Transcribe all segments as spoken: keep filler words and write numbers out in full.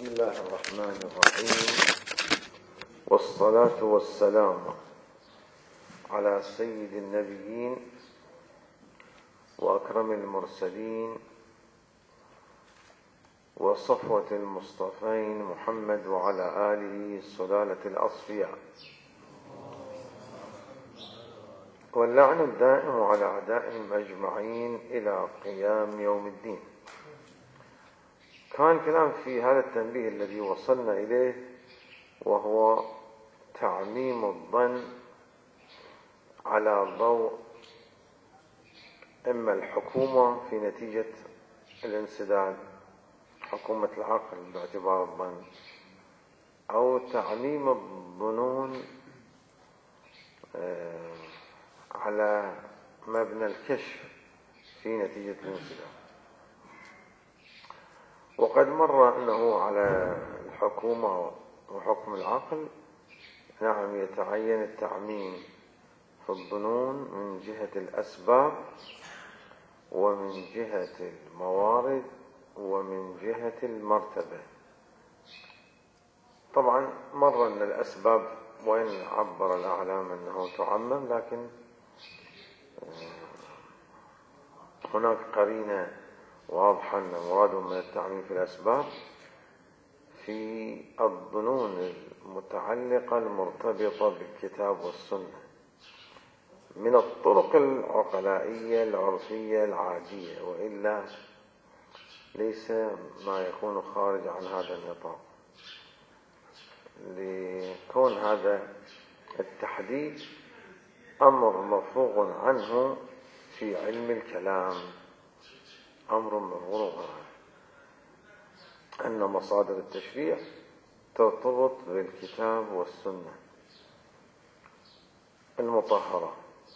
بسم الله الرحمن الرحيم، والصلاة والسلام على سيد النبيين وأكرم المرسلين وصفوة المصطفين محمد وعلى آله السلالة الأصفياء، واللعن الدائم على أعدائهم أجمعين إلى قيام يوم الدين. كان كلام في هذا التنبيه الذي وصلنا إليه، وهو تعميم الظن على ضوء إما الحكومة في نتيجة الانسداد، حكومة العقل باعتبار الظن، أو تعميم الظنون على مبنى الكشف في نتيجة الانسداد. وقد مر أنه على الحكومة وحكم العقل نعم يتعين التعميم في الظنون من جهة الأسباب ومن جهة الموارد ومن جهة المرتبة. طبعا مر أن الأسباب وإن عبر الأعلام أنه تعمم، لكن هناك قرينة واضحة أن مرادهم من التعميم في الأسباب في الظنون المتعلقة المرتبطة بالكتاب والسنة من الطرق العقلائية العرفية العادية، وإلا ليس ما يكون خارج عن هذا النطاق، لكون هذا التحديد أمر مفروغ عنه في علم الكلام، أمر مفروغ عنه أن مصادر التشريع ترتبط بالكتاب والسنة المطهرة.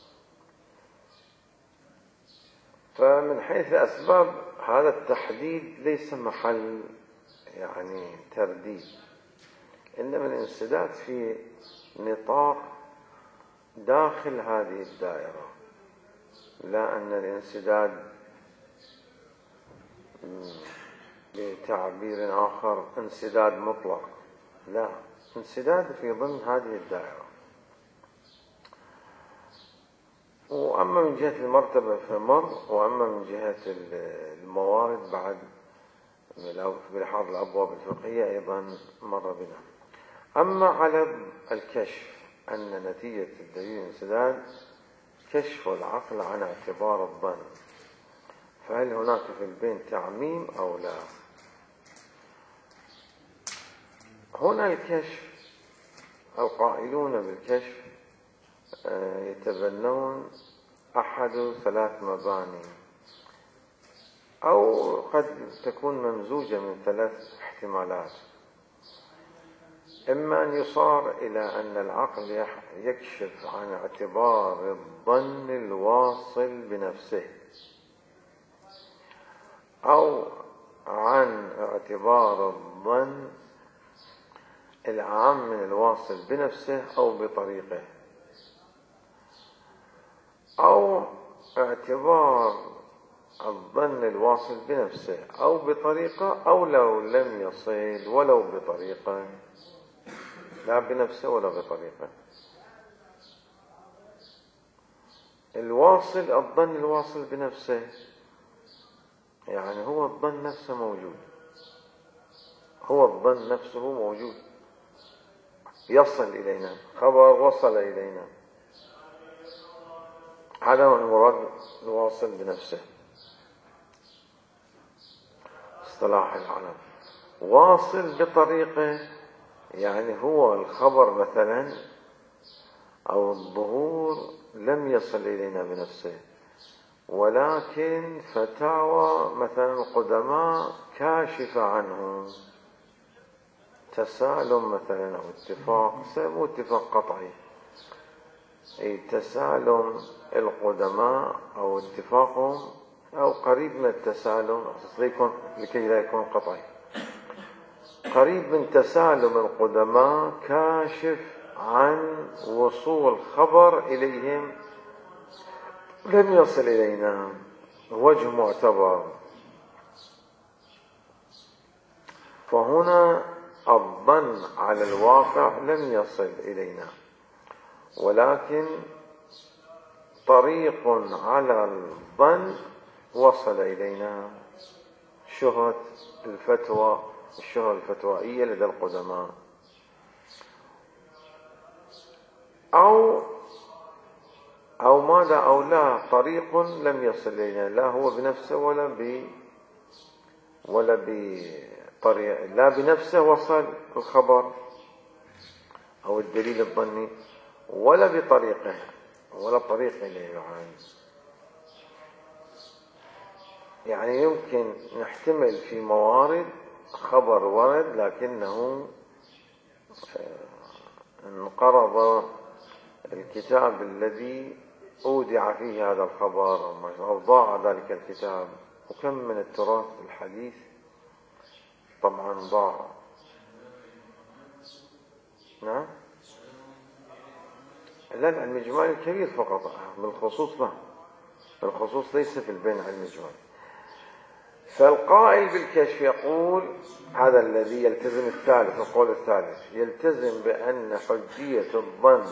فمن حيث الأسباب هذا التحديد ليس محل يعني ترديد، إنما الانسداد في نطاق داخل هذه الدائرة، لا أن الانسداد بتعبير آخر انسداد مطلق، لا، انسداد في ضمن هذه الدائرة. وأما من جهة المرتبة فمر، وأما من جهة الموارد بعد بلحاظ الأبواب الفقهية أيضا مر بنا. أما على الكشف أن نتيجة الدليل الانسداد كشف العقل عن اعتبار الظن، فهل هناك في البين تعميم أو لا؟ هنا الكشف القائلون بالكشف يتبنون أحد ثلاث مباني، أو قد تكون ممزوجة من ثلاث احتمالات. إما أن يصار إلى أن العقل يكشف عن اعتبار الظن الواصل بنفسه، أو عن اعتبار الظن العام من الواصل بنفسه أو بطريقه، أو اعتبار الظن الواصل بنفسه أو بطريقة، أو لو لم يصل ولو بطريقة، لا بنفسه ولا بطريقة. الواصل الظن الواصل بنفسه يعني هو الظن نفسه موجود، هو الظن نفسه موجود، يصل إلينا، خبر وصل إلينا، هذا هو المراد الواصل بنفسه اصطلاح العلم. واصل بطريقه يعني هو الخبر مثلا أو الظهور لم يصل إلينا بنفسه، ولكن فتاوى مثلا القدماء كاشفة عنه، تسالم مثلا أو اتفاق، مو اتفاق قطعي، أي تسالم القدماء أو اتفاقهم أو قريب من التسالم لكي لا يكون قطعي، قريب من تسالم القدماء كاشف عن وصول خبر إليهم لم يصل إلينا، وجه معتبر. فهنا الظن على الواقع لم يصل إلينا، ولكن طريق على الظن وصل إلينا، شهرة الفتوى، الشهرة الفتوائية لدى القدماء، أو أو ماذا أو لا طريق لم يصل إلينا، لا هو بنفسه ولا ب ولا بطريق، لا بنفسه وصل الخبر أو الدليل الظني، ولا بطريقه ولا طريق إليه. يعني يعني يمكن نحتمل في موارد خبر ورد لكنه انقرض الكتاب الذي أودع فيه هذا الخبر أو ضاع ذلك الكتاب، وكم من التراث الحديث طبعا ضاع. نعم، لا العلم الإجمالي الكبير فقط، بالخصوص لا، بالخصوص ليس في البين علم الإجمالي. فالقائل بالكشف يقول، هذا الذي يلتزم الثالث، القول الثالث يلتزم بأن حجية الظن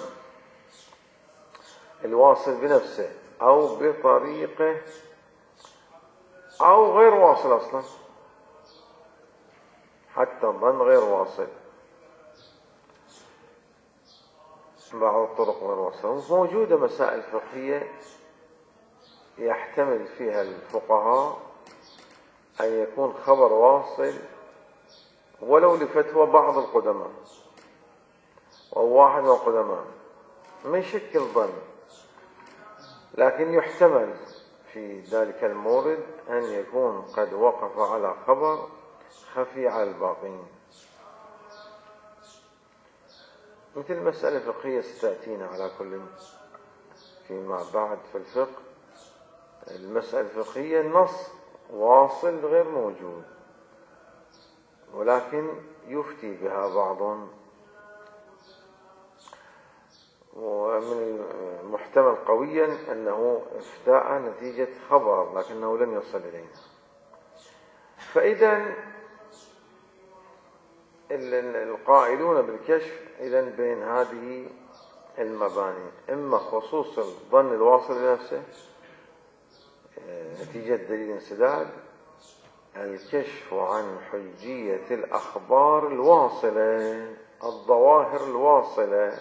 الواصل بنفسه أو بطريقه أو غير واصل أصلا، حتى الظن غير واصل، بعض الطرق غير واصلة. موجودة مسائل فقهية يحتمل فيها الفقهاء أن يكون خبر واصل ولو لفتوى بعض القدماء أو واحد من القدماء من شكل ظن، لكن يحتمل في ذلك المورد أن يكون قد وقف على خبر خفي على الباقين، مثل مسألة فقهية ستأتينا على كل فيما بعد في الفقه. المسألة الفقهية النص واصل غير موجود، ولكن يفتي بها بعض، ومن المحتمل قويا أنه افتاء نتيجة خبر لكنه لم يصل إلينا. فإذا القائلون بالكشف إذن بين هذه المباني، إما خصوص الظن الواصل لنفسه نتيجة دليل انسداد، الكشف عن حجية الأخبار الواصلة، الظواهر الواصلة،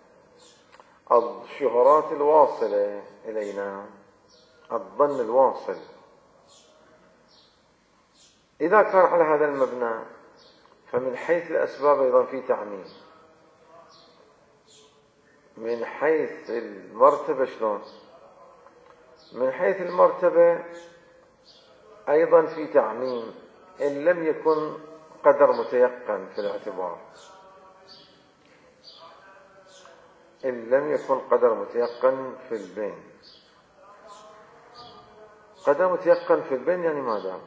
الشهرات الواصلة إلينا، الظن الواصل. إذا كان على هذا المبنى فمن حيث الأسباب أيضا في تعميم، من حيث المرتبة شلون؟ من حيث المرتبة أيضا في تعميم إن لم يكن قدر متيقن في الاعتبار، إن لم يكن قدر متيقن في البين. قدر متيقن في البين يعني ماذا؟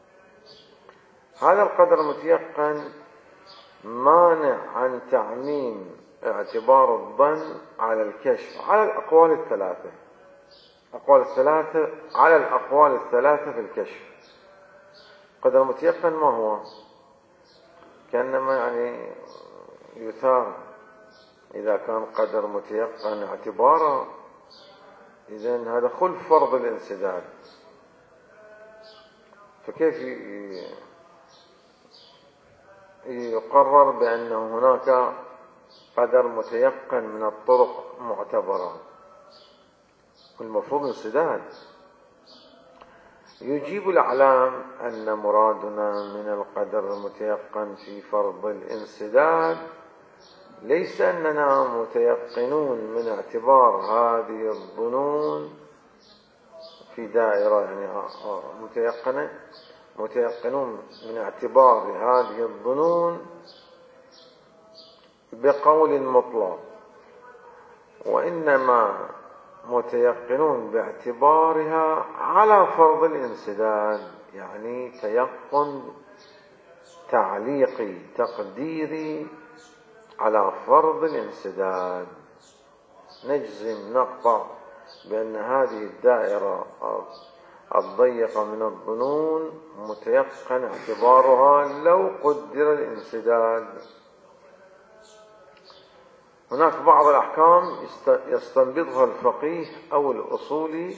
هذا القدر المتيقن مانع عن تعميم اعتبار الظن على الكشف على الأقوال الثلاثة، أقوال الثلاثة على الأقوال الثلاثة في الكشف. قدر متيقن ما هو؟ كأنما يعني يثار، إذا كان قدر متيقن اعتبارا إذن هذا خلف فرض الانسداد، فكيف يقرر بأن هناك قدر متيقن من الطرق معتبرة؟ المفروض انسداد. يجيب الأعلام أن مرادنا من القدر المتيقن في فرض الانسداد ليس أننا متيقنون من اعتبار هذه الظنون في دائرة، يعني متيقنة متيقنون من اعتبار هذه الظنون بقول مطلق، وإنما متيقنون باعتبارها على فرض الانسداد، يعني تيقن تعليقي تقديري على فرض الانسداد. نجزم نقطع بأن هذه الدائرة الضيق من الظنون متيقن اعتبارها لو قدر الانسداد. هناك بعض الأحكام يستنبطها الفقيه أو الأصولي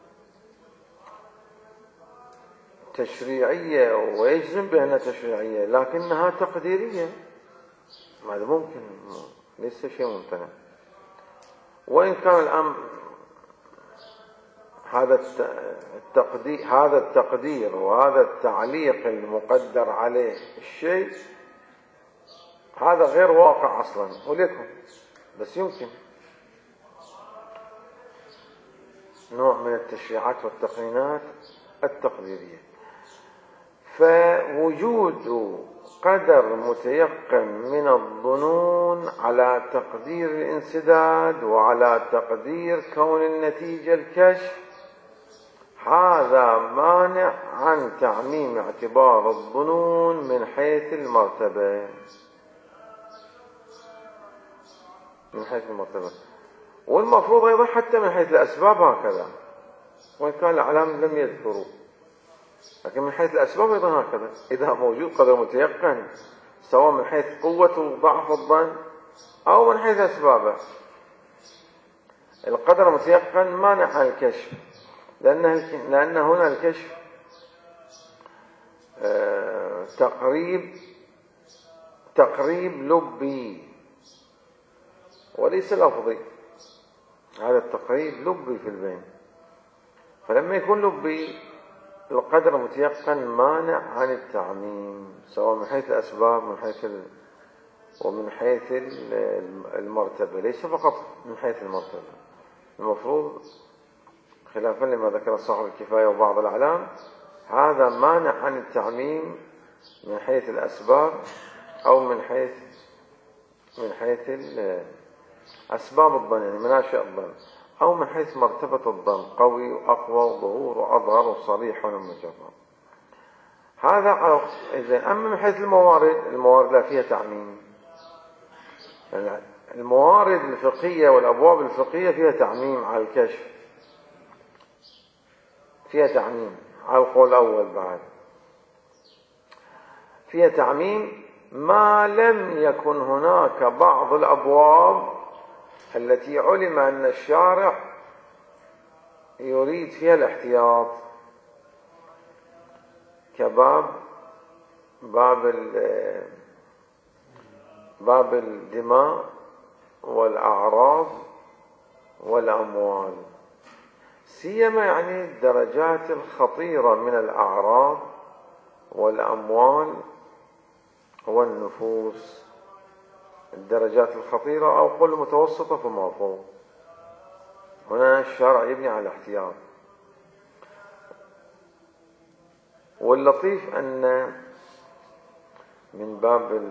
تشريعية ويجزم بأنها تشريعية لكنها تقديرية، هذا ممكن، ليس شيء ممتنع. وإن كان الأمر هذا التقدير هذا التقدير وهذا التعليق المقدر عليه الشيء هذا غير واقع أصلا ولكم، بس يمكن نوع من التشريعات والتقنينات التقديرية. فوجود قدر متيقن من الظنون على تقدير الانسداد وعلى تقدير كون النتيجة الكشف، هذا مانع عن تعميم اعتبار الظنون من حيث المرتبة من حيث المرتبة والمفروض أيضا حتى من حيث الأسباب هكذا، وإن كان الأعلام لم يذكروا، لكن من حيث الأسباب أيضا هكذا. إذا موجود قدر متيقن سواء من حيث قوة وضعف الظن أو من حيث أسبابه، القدر المتيقن مانع عن الكشف، لأن لأن هنا الكشف آه تقريب تقريب لبي وليس لفظي، هذا التقريب لبي في البين. فلما يكون لبي القدر المتيقن مانع عن التعميم سواء من حيث الأسباب من حيث ال... ومن حيث المرتبة، ليس فقط من حيث المرتبة. المفروض خلافا لما ذكر صاحب الكفاية وبعض الأعلام هذا مانع عن التعميم من حيث الأسباب أو من حيث من حيث أسباب الظن، يعني مناشئ الظن، أو من حيث مرتبة الظن قوي وأقوى وظهور وأظهر وصريح ومجرد. هذا على إذا. أما من حيث الموارد، الموارد لا فيها تعميم، يعني الموارد الفقهية والأبواب الفقهية فيها تعميم على الكشف، فيها تعميم على القول الأول، بعد فيها تعميم ما لم يكن هناك بعض الأبواب التي علم أن الشارع يريد فيها الاحتياط، كباب باب باب الدماء والأعراض والأموال، سيما يعني الدرجات الخطيرة من الأعراض والأموال والنفوس، الدرجات الخطيرة أو قل متوسطة فما فوق. هنا الشرع يبني على الاحتياط. واللطيف أن من باب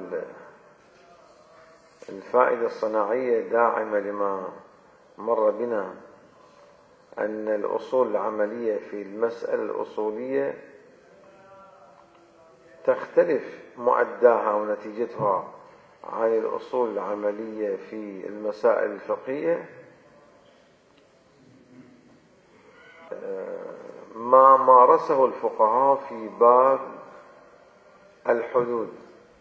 الفائدة الصناعية داعمة لما مر بنا أن الأصول العملية في المسألة الأصولية تختلف مؤداها ونتيجتها عن الأصول العملية في المسائل الفقهية، ما مارسه الفقهاء في باب الحدود.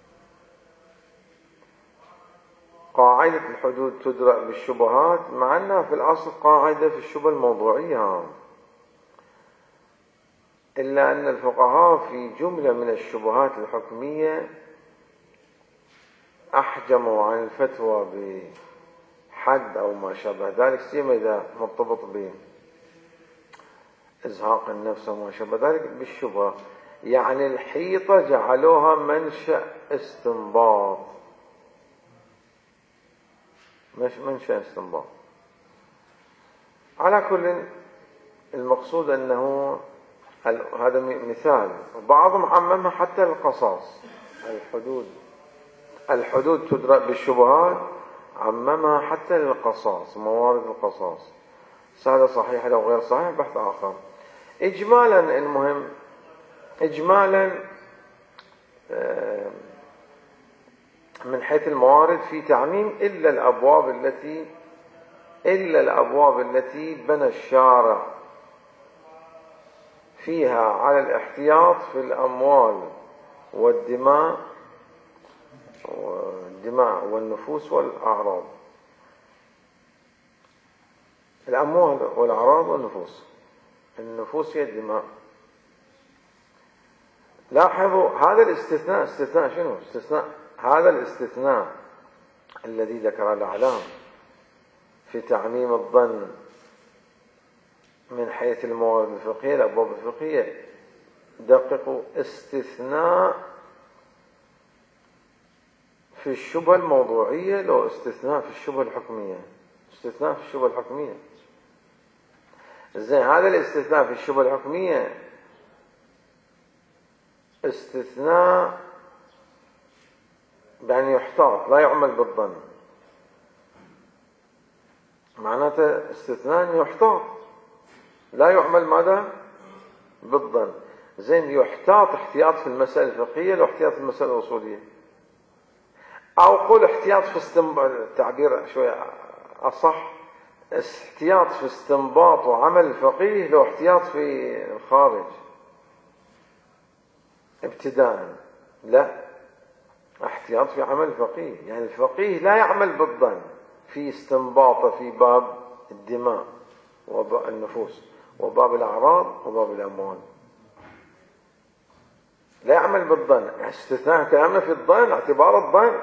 قاعدة الحدود تدرأ بالشبهات، مع أنها في الأصل قاعدة في الشبه الموضوعية، إلا أن الفقهاء في جملة من الشبهات الحكمية أحجموا عن الفتوى بحد أو ما شابه ذلك، سيما إذا مرتبط بإزهاق النفس وما شابه ذلك بالشبهة، يعني الحيطة جعلوها منشأ استنباط، مش منشأ استنباط. على كل المقصود أنه هذا مثال، وبعضهم عممها حتى القصاص، الحدود الحدود تدرأ بالشبهات، عممها حتى للقصاص، موارد القصاص، هذا صحيح لو غير صحيح بحث آخر. إجمالا المهم إجمالا من حيث الموارد في تعميم إلا الأبواب التي إلا الأبواب التي بنى الشارع فيها على الاحتياط في الأموال والدماء والدماء والنفوس والأعراض. الأموال والأعراض والنفوس. النفوس هي الدماء. لاحظوا هذا الاستثناء، استثناء شنو؟ استثناء هذا الاستثناء الذي ذكر الأعلام في تعميم الظن من حيث الموارد الفقهية، الأبواب الفقهية، دققوا، استثناء في الشبهة الموضوعية لو استثناء في الشبهة الحكمية. استثناء في الشبهة الحكمية. زين، هذا الاستثناء في الشبهة الحكمية استثناء يعني يحتاط، لا يعمل بالظن. معناته استثناء يحتاط، لا يعمل ماذا؟ بالظن. زين، يحتاط احتياط في المسائل الفقهية لو احتياط في المسائل الأصولية، أو قول احتياط في استنباط، التعبير شوية أصح، احتياط في استنباط وعمل الفقيه لو احتياط في الخارج ابتداء. لا، احتياط في عمل الفقيه، يعني الفقيه لا يعمل بالظن في استنباطه في باب الدماء وباب النفوس وباب الأعراض وباب الأموال، لا يعمل بالظن. استثناء كلامنا في الظن، اعتبار الظن.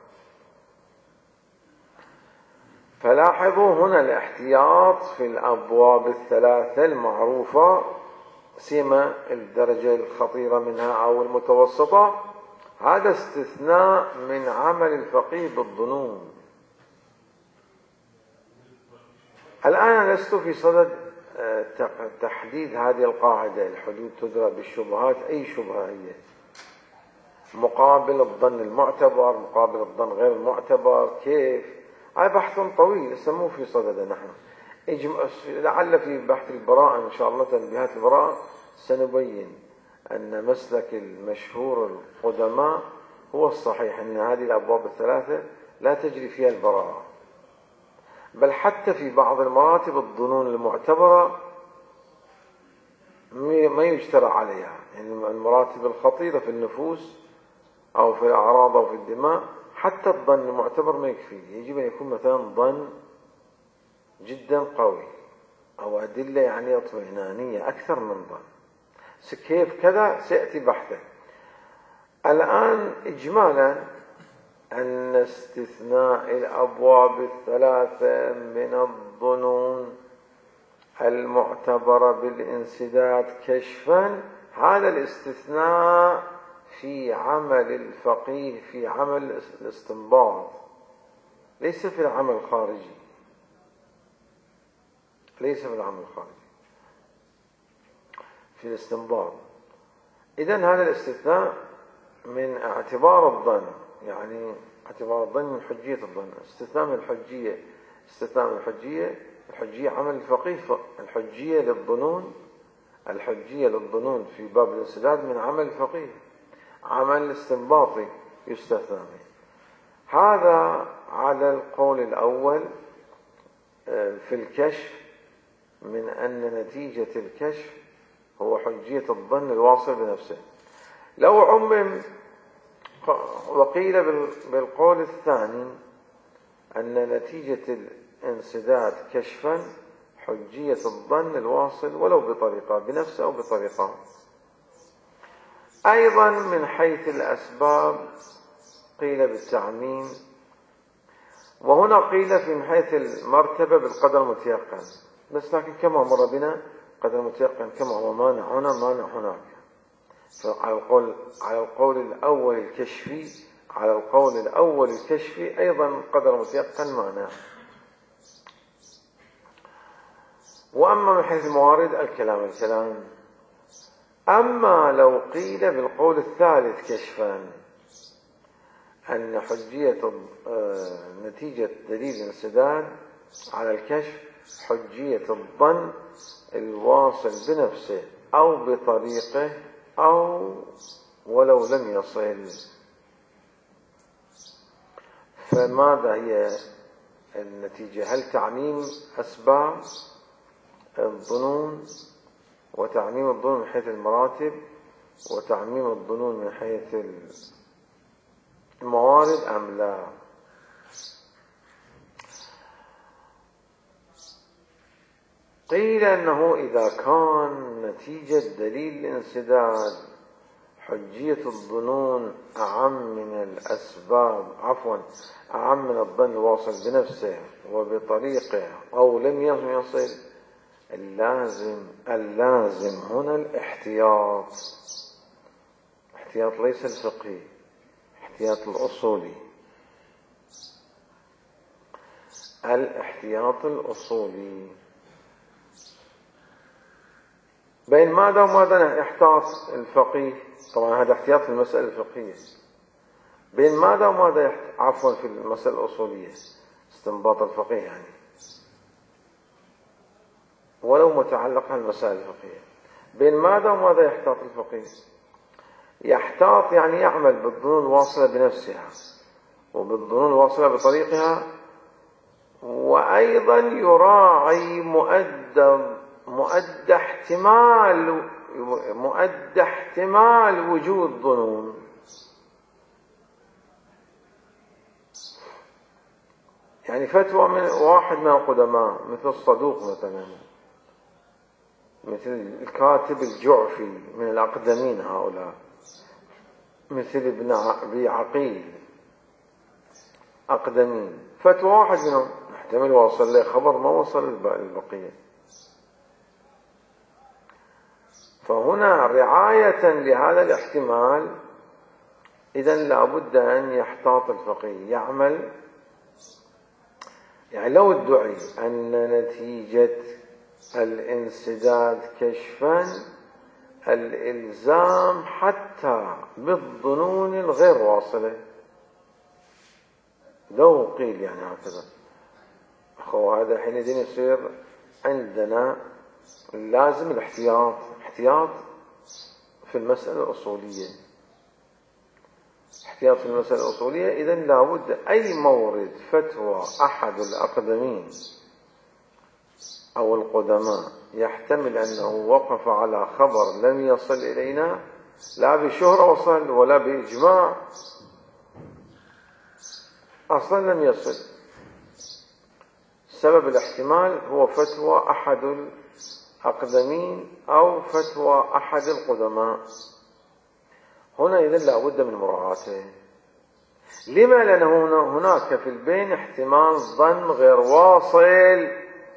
فلاحظوا هنا الاحتياط في الأبواب الثلاثة المعروفة، سيما الدرجة الخطيرة منها أو المتوسطة، هذا استثناء من عمل الفقيه بالظنون. الآن لست في صدد تحديد هذه القاعدة، الحدود تدرى بالشبهات، أي شبهة هي، مقابل الظن المعتبر، مقابل الظن غير المعتبر، كيف؟ هذا بحث طويل لسه مو في صدده نحن. لعل في بحث البراءة إن شاء الله، تنبيهات البراءة، سنبين أن مسلك المشهور القدماء هو الصحيح، أن هذه الأبواب الثلاثة لا تجري فيها البراءة، بل حتى في بعض المراتب الظنون المعتبرة ما يجترى عليها، يعني المراتب الخطيرة في النفوس أو في الأعراض أو في الدماء، حتى الظن المعتبر ما يكفي، يجب أن يكون مثلا ظن جدا قوي أو أدلة يعني اطمئنانية أكثر من ظن. كيف كذا سيأتي بحثه. الآن إجمالا أن استثناء الأبواب الثلاثة من الظنون المعتبرة بالانسداد كشفا، هذا الاستثناء في عمل الفقيه، في عمل الاستنباط، ليس في العمل الخارجي، ليس في العمل الخارجي، في الاستنباط. إذن هذا الاستثناء من اعتبار الظن، يعني اعتبار الظن من حجية الظن، استثناء من الحجية، استثناء من الحجية. الحجية عمل الفقيه، الحجية للظنون، الحجية للظنون في باب الانسداد من عمل الفقيه، عمل الاستنباطي يستثنى منه. هذا على القول الأول في الكشف، من أن نتيجة الكشف هو حجية الظن الواصل بنفسه. لو عمم وقيل بالقول الثاني أن نتيجة الانسداد كشفا حجية الظن الواصل ولو بطريقة بنفسه أو بطريقة. أيضا من حيث الأسباب قيل بالتعميم، وهنا قيل في من حيث المرتبة بالقدر المتيقن، بس لكن كما مر بنا قدر المتيقن كما هو مانع هنا مانع هناك. فعلى القول على القول الأول الكشفي على القول الأول الكشفي أيضا قدر متيقن مانع. وأما من حيث الموارد الكلام الكلام. أما لو قيل بالقول الثالث كشفا أن حجية نتيجة دليل الانسداد على الكشف حجية الظن الواصل بنفسه أو بطريقه أو ولو لم يصل. فماذا هي النتيجة؟ هل تعميم أسباب الظنون وتعميم الظنون من حيث المراتب وتعميم الظنون من حيث الموارد أم لا؟ قيل أنه إذا كان نتيجة دليل الانسداد حجية الظنون أعم من الأسباب عفوا أعم من الظن الواصل بنفسه وبطريقه أو لم يصل، اللازم اللازم هنا الاحتياط، احتياط ليس الفقهي، احتياط الأصولي، الاحتياط الأصولي. بين ماذا وماذا يحتاط الفقيه؟ طبعا هذا احتياط في المسألة الفقهية. بين ماذا وماذا يحت... عفوا في المسألة الأصولية استنباط الفقيه يعني، ولو متعلقة المسائل الفقهية. بين ماذا وماذا يحتاط الفقيه؟ يحتاط يعني يعمل بالظنون الواصلة بنفسها وبالظنون الواصلة بطريقها، وأيضا يراعي مؤدى مؤدى احتمال مؤدى احتمال وجود ظنون. يعني فتوى من واحد من القدماء مثل الصدوق مثلا، مثل الكاتب الجعفي من الأقدمين هؤلاء، مثل ابن أبي عقيل أقدمين، فتوى واحد منهم احتمل وصل له خبر ما وصل البقية. فهنا رعاية لهذا الاحتمال إذن لا بد أن يحتاط الفقيه، يعمل. يعني لو ادعي أن نتيجة الانسداد كشفا الإلزام حتى بالظنون الغير واصلة، لو قيل يعني هكذا، أخو هذا حينئذ يصير عندنا لازم الاحتياط، احتياط في المسألة الأصولية، احتياط في المسألة الأصولية. إذن لابد أي مورد فتوى أحد الأقدمين أو القدماء يحتمل أنه وقف على خبر لم يصل إلينا لا بشهرة وصل ولا بإجماع، أصلا لم يصل. سبب الاحتمال هو فتوى أحد الأقدمين أو فتوى أحد القدماء. هنا إذن لا بد من مراعاته. لما؟ لأنه هناك في البين احتمال ظن غير واصل،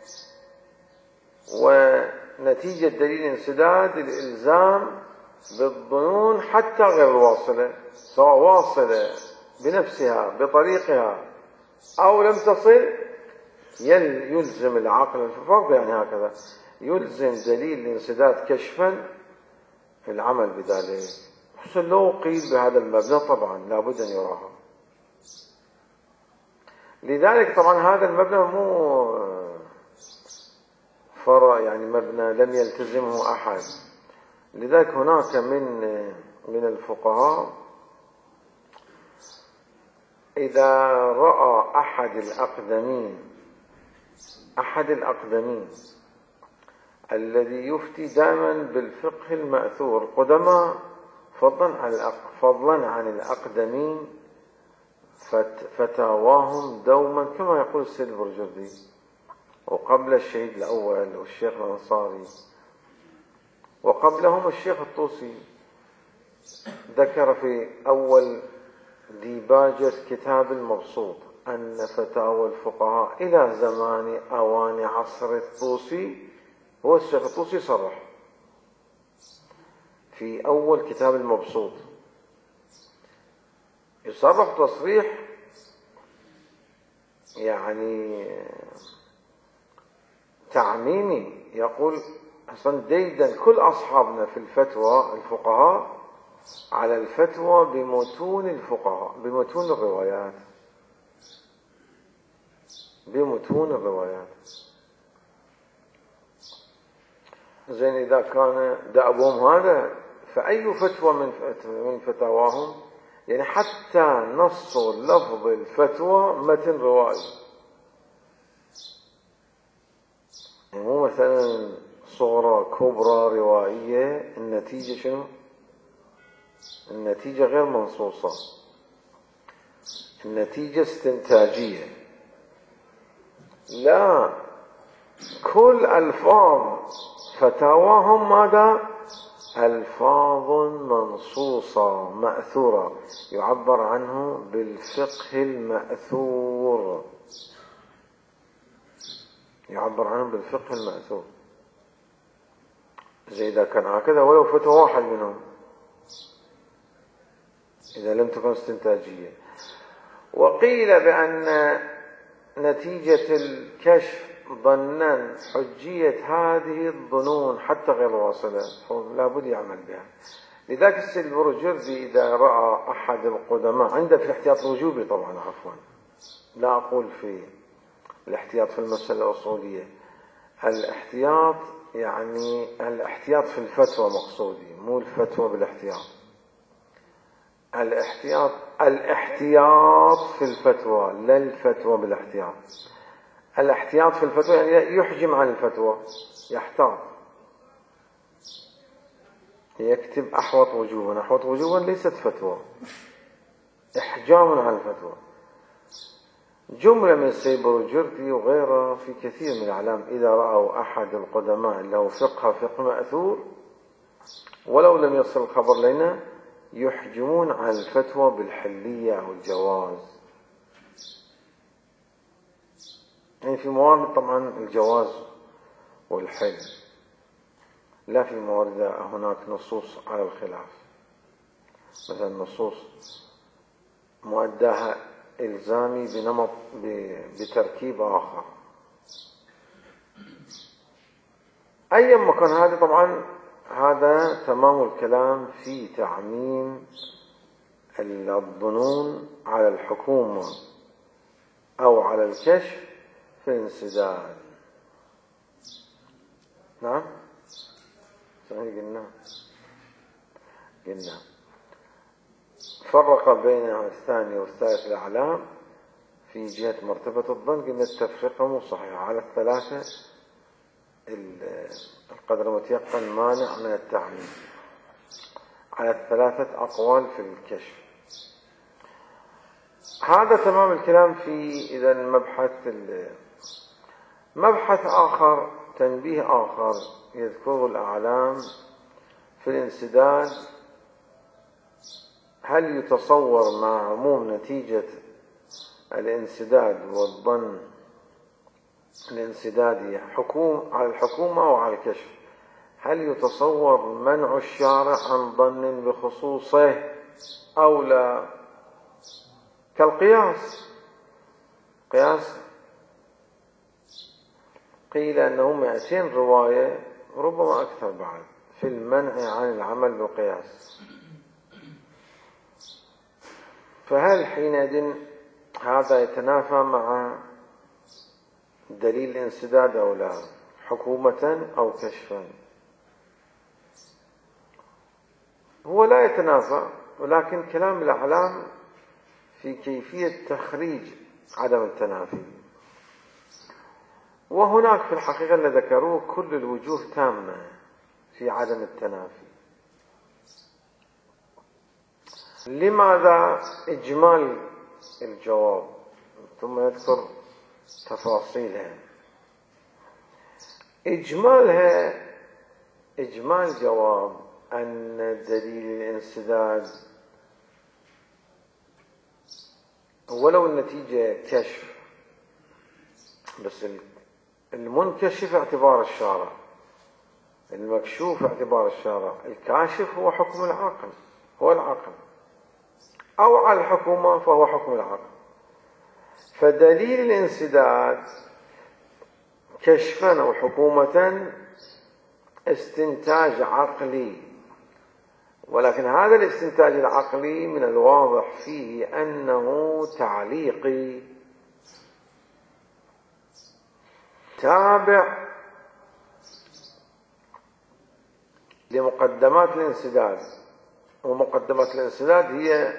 ونتيجة دليل انسداد الإلزام بالظنون حتى غير واصلة، سواء واصلة بنفسها بطريقها أو لم تصل، يلزم العقل الفرض يعني هكذا، يلزم دليل الانسداد كشفا في العمل بذلك. حسن لو قيل بهذا المبنى طبعا لابد أن يراها. لذلك طبعا هذا المبنى مو فرع يعني مبنى لم يلتزمه أحد. لذلك هناك من من الفقهاء إذا رأى أحد الأقدمين أحد الأقدمين الذي يفتي دائما بالفقه المأثور قدماء فضلا عن فضلا عن الأقدمين فتاواهم دوما كما يقول السيد البرجردي، وقبل الشهيد الأول والشيخ الأنصاري، وقبلهم الشيخ الطوسي ذكر في أول ديباجة كتاب المبسوط أن فتاوى الفقهاء إلى زمان أوان عصر الطوسي، هو الشيخ الطوسي صرح في أول كتاب المبسوط، يصرح تصريح يعني تعميمي، يقول أصلا ديدا كل أصحابنا في الفتوى الفقهاء على الفتوى بمتون الفقهاء بمتون الروايات بمتون الروايات زين إذا كان دأبهم هذا فأي فتوى من من فتاواهم يعني حتى نص لفظ الفتوى متن روائي، يعني مو مثلا صغرى كبرى روائية، النتيجة شنو؟ النتيجة غير منصوصة، النتيجة استنتاجية. لا، كل ألفاظ فتاواهم ماذا؟ ألفاظ منصوصة مأثورة، يعبر عنه بالفقه المأثور، يعبر عنه بالفقه المأثور. زي إذا كان هكذا ولو فتوى واحد منهم، إذا لم تكن استنتاجية. وقيل بأن نتيجة الكشف ظنا حجية هذه الظنون حتى غير واصلة، لا بد يعمل بها. لذلك السيد البروجردي إذا رأى أحد القدماء عنده في الاحتياط الوجوبي، طبعا عفوا لا أقول في الاحتياط في المسألة الأصولية، الاحتياط يعني الاحتياط في الفتوى مقصودي، مو الفتوى بالاحتياط، الاحتياط الاحتياط في الفتوى لا الفتوى بالاحتياط. الاحتياط في الفتوى يعني يحجم عن الفتوى، يحتاط، يكتب أحوط وجوبا. أحوط وجوبا ليست فتوى، إحجام عن الفتوى. جملة من السيد بروجردي وغيره في كثير من الأعلام إذا رأوا أحد القدماء له فقه فقه مأثور ولو لم يصل الخبر لنا، يحجمون عن الفتوى بالحلية أو الجواز. يعني في موارد طبعا الجواز والحل، لا في موارد هناك نصوص على الخلاف، مثلا نصوص مؤداها إلزامي بنمط بتركيب آخر. أي مكان هذا طبعا هذا تمام الكلام في تعميم الظنون على الحكومة أو على الكشف في الانسداد. نعم صحيح، قلنا قلنا فرق بين الثاني والثالث الأعلام في جهة مرتبة الظن، قلنا التفرقة مو صحيحة على الثلاثة، القدر المتيقن مانع من التعميم على الثلاثة أقوال في الكشف. هذا تمام الكلام في إذا مبحث مبحث آخر، تنبيه آخر يذكره الأعلام في الانسداد. هل يتصور مع عموم نتيجة الانسداد والظن الانسدادي حكوم على الحكومة أو على الكشف، هل يتصور منع الشارع عن ظن بخصوصه أو لا؟ كالقياس، قياس قيل أنه مئتين رواية ربما أكثر بعد في المنع عن العمل بالقياس. فهل حينئذ هذا يتنافى مع دليل الانسداد أو لا، حكومة أو كشفا؟ هو لا يتنافى، ولكن كلام الأعلام في كيفية تخريج عدم التنافي. وهناك في الحقيقة اللي ذكروه كل الوجوه تامة في عدم التنافي. لماذا إجمال الجواب ثم يذكر تفاصيلها؟ إجمالها إجمال جواب أن دليل الانسداد ولو النتيجة كشف، بس المنكشف اعتبار الشارع، المكشوف اعتبار الشارع، الكاشف هو حكم العاقل، هو العاقل، أو على الحكومة فهو حكم العاقل. فدليل الانسداد كشفا أو حكومة استنتاج عقلي، ولكن هذا الاستنتاج العقلي من الواضح فيه أنه تعليقي تابع لمقدمات الانسداد، ومقدمات الانسداد هي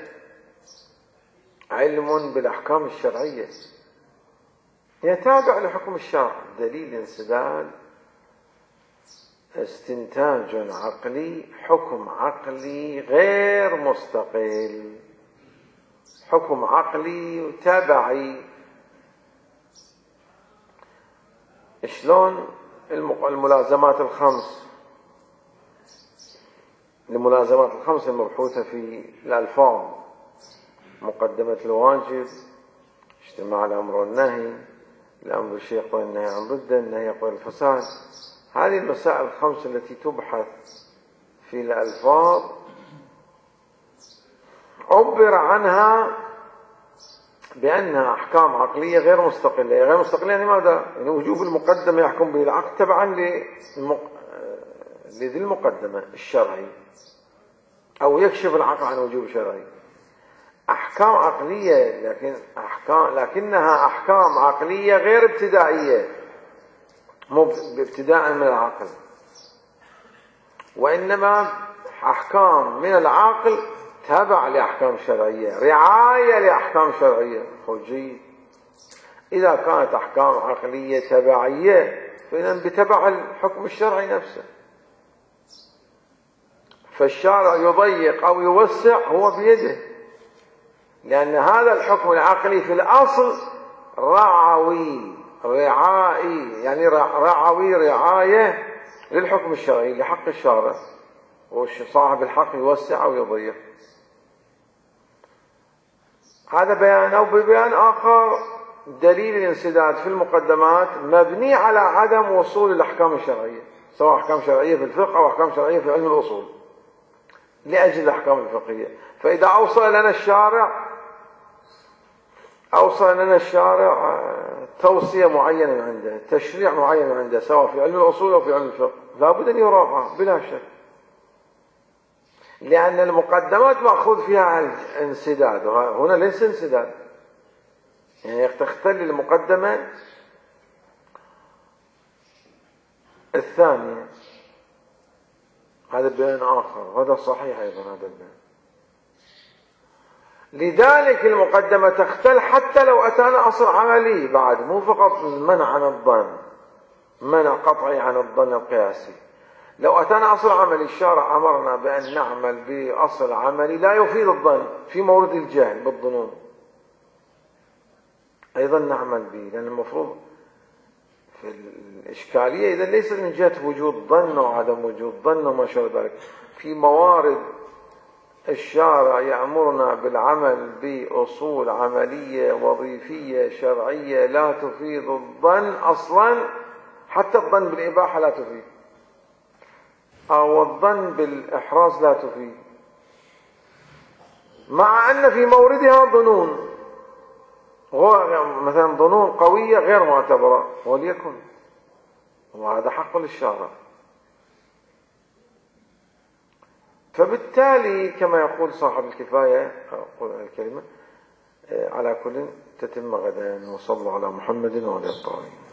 علم بالأحكام الشرعية، هي تابع لحكم الشرع. دليل الانسداد استنتاج عقلي، حكم عقلي غير مستقل، حكم عقلي تبعي. شلون؟ الملازمات الخمس، الملازمات الخمس المبحوثة في الألفاظ: مقدمة الواجب، اجتماع الأمر والنهي، الأمر بالشيء يقتضي النهي عن ضده، النهي يقتضي الفساد. هذه المسائل الخمس التي تبحث في الألفاظ عبر عنها بأنها أحكام عقلية غير مستقلة. غير مستقلة يعني ماذا؟ يعني وجوب المقدمة يحكم به العقل تبعا لذي المقدمة الشرعي، أو يكشف العقل عن وجوب شرعي. أحكام عقلية، لكن أحكام لكنها أحكام عقلية غير ابتدائية، مو بابتداء من العقل، وإنما أحكام من العقل تابع لأحكام شرعية، رعاية لأحكام شرعية. خوجي إذا كانت أحكام عقلية تبعية فإذا بتبع الحكم الشرعي نفسه. فالشارع يضيق أو يوسع هو بيده، لأن هذا الحكم العقلي في الأصل رعوي رعائي، يعني رعوي رعاية للحكم الشرعي لحق الشارع، وصاحب الحق يوسع أو يضيق. هذا بيان. أو ببيان آخر: دليل الانسداد في المقدمات مبني على عدم وصول الأحكام الشرعية، سواء أحكام شرعية في الفقه أو أحكام شرعية في علم الأصول، لأجل الأحكام الفقهية. فإذا أوصل لنا الشارع أوصل لنا الشارع توصية معينة عنده، تشريع معين عنده، سواء في علم الأصول أو في علم الفقه، لابد أن يراعى بلا شك، لأن المقدمات مأخوذ فيها انسداد، هنا ليس انسداد، يعني تختل المقدمة الثانية. هذا بيان آخر، هذا صحيح أيضا هذا البيان. لذلك المقدمة تختل حتى لو أتانا أصل عملي بعد، مو فقط منع عن الظن، منع قطعي عن الظن القياسي. لو أتانا أصل عملي، الشارع أمرنا بأن نعمل بأصل عملي لا يفيد الظن في مورد الجهل بالظنون، أيضا نعمل به، لأن المفروض في الإشكالية إذا ليس من جهة وجود ظن وعدم وجود ظن وما شابه ذلك، في موارد الشارع يأمرنا بالعمل بأصول عملية وظيفية شرعية لا تفيد الظن أصلا، حتى الظن بالإباحة لا تفيد، أو الظن بالإحراز لا تفيد، مع أن في موردها ظنون، مثلا ظنون قوية غير معتبرة، وليكن، وهذا حق للشارع. فبالتالي كما يقول صاحب الكفاية، أقول الكلمة على كل تتم غدا، وصلوا على محمد وعلى الطاهرين.